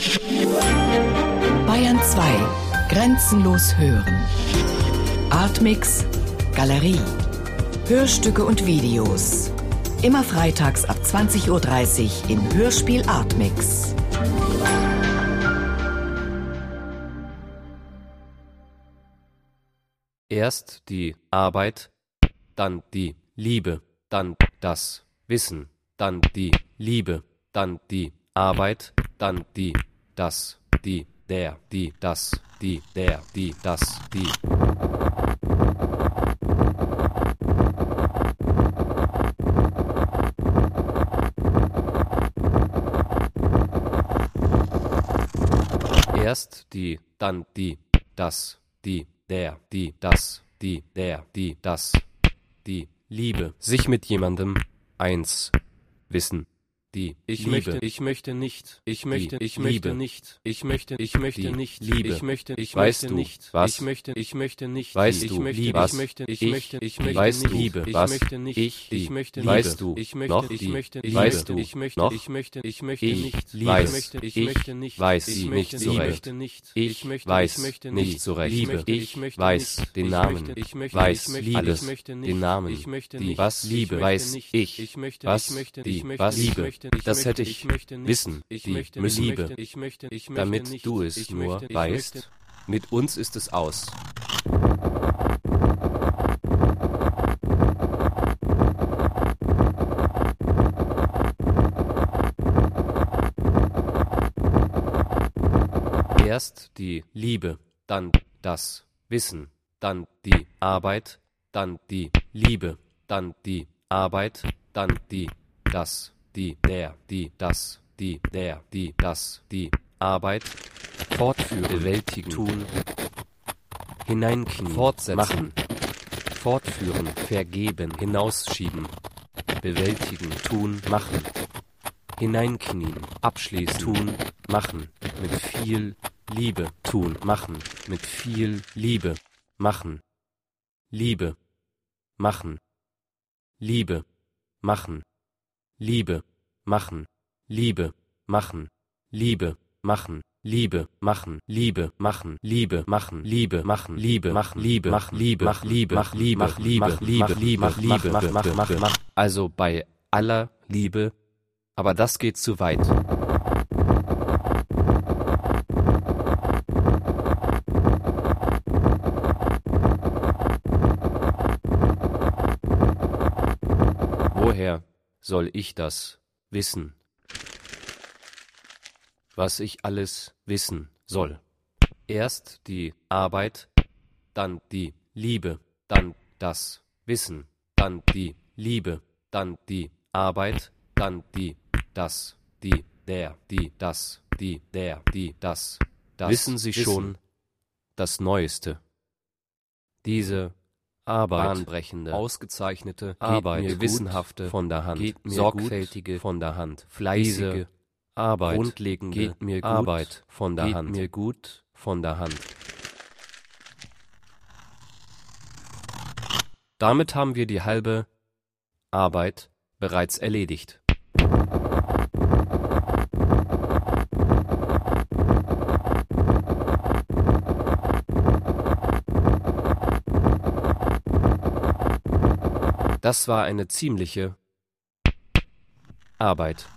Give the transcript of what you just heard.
Bayern 2. Grenzenlos hören. Artmix Galerie. Hörstücke und Videos. Immer freitags ab 20:30 Uhr im Hörspiel Artmix. Erst die Arbeit, dann die Liebe, dann das Wissen, dann die Liebe, dann die Arbeit, dann die, das, die, der, die, das, die, der, die, das, die. Erst die, dann die, das, die, der, die, das, die, der, die, das, die Liebe, sich mit jemandem eins wissen. Die ich möchte nicht, ich möchte nicht, ich möchte nicht, ich möchte nicht, ich möchte, weißt du, was, ich möchte nicht, weißt du, was, ich möchte, weißt du, Liebe, was, ich möchte, weißt du, noch, weißt du, noch, ich möchte nicht, weiß, ich weiß sie nicht so recht, ich weiß nicht so recht, Liebe, ich weiß den Namen, weiß alles, den Namen, die, was, Liebe, weiß ich, was, die, was, Liebe, das hätte ich wissen, die Liebe, damit du es nur weißt, mit uns ist es aus. Erst die Liebe, dann das Wissen, dann die Arbeit, dann die Liebe, dann die Arbeit, dann die, das, die, der, die, das, die, der, die, das, die Arbeit, fortführen, bewältigen, tun, hineinknien, fortsetzen, machen, fortführen, vergeben, hinausschieben, bewältigen, tun, machen, hineinknien, abschließen, tun, machen, mit viel Liebe, tun, machen, mit viel Liebe, machen, Liebe, machen, Liebe, machen, Liebe, machen, Liebe, machen, Liebe, machen, Liebe, machen, Liebe, machen, Liebe, machen, Liebe, machen, Liebe, machen, Liebe, mach, Liebe, mach, Liebe, mach, Liebe, mach, Liebe, mach, Liebe, Liebe, mach. Also bei aller Liebe, aber das geht zu weit. Woher soll ich das wissen, was ich alles wissen soll? Erst die Arbeit, dann die Liebe, dann das Wissen, dann die Liebe, dann die Arbeit, dann die, das, die, der, die, das, die, der, die, das. Wissen Sie schon das Neueste? Diese Arbeit, bahnbrechende, ausgezeichnete Arbeit, gewissenhafte von der Hand, sorgfältige von der Hand, fleißige Arbeit, grundlegende geht mir gut Arbeit von der Hand, mir gut von der Hand. Damit haben wir die halbe Arbeit bereits erledigt. Das war eine ziemliche Arbeit.